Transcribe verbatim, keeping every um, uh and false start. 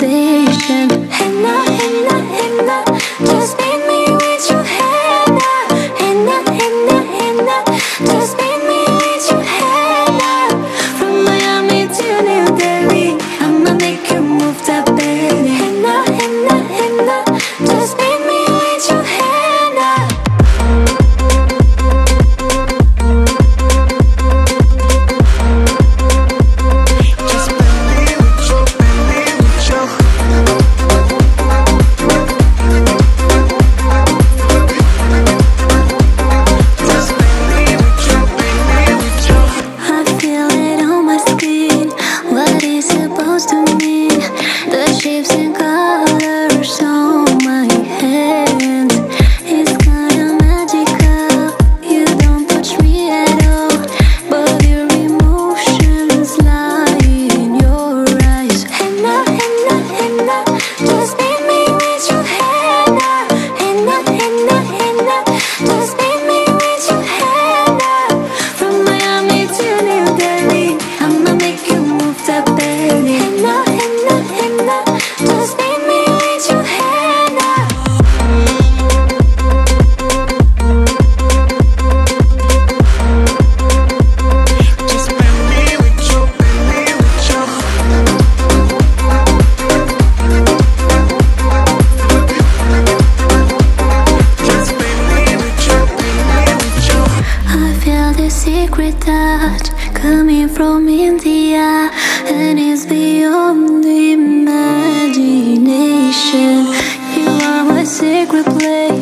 sensation. Henna, henna, henna, just paint me with your henna. Henna, henna, henna, just paint me with your henna. From Miami to New Delhi, I'ma make you move that belly. Henna, henna, henna, just paint me with your henna. Just paint me with your, paint me with your. Just paint me with your, paint me with your. I feel it on my skin. What is supposed to mean? The shapes and colors on my hands. It's kinda magical. You don't touch me at all, but your emotions lie in your eyes. Henna, henna, henna, just paint me with your henna. Henna, henna, henna, just paint me with your henna. From Miami to New Delhi, I'ma make you move that belly. Henna, henna, henna, just paint me with your henna. Just paint me with your, paint me with your. Just paint me with your, paint me with your. I feel the secret touch coming from India, and it's beyond imagination. You are my secret place.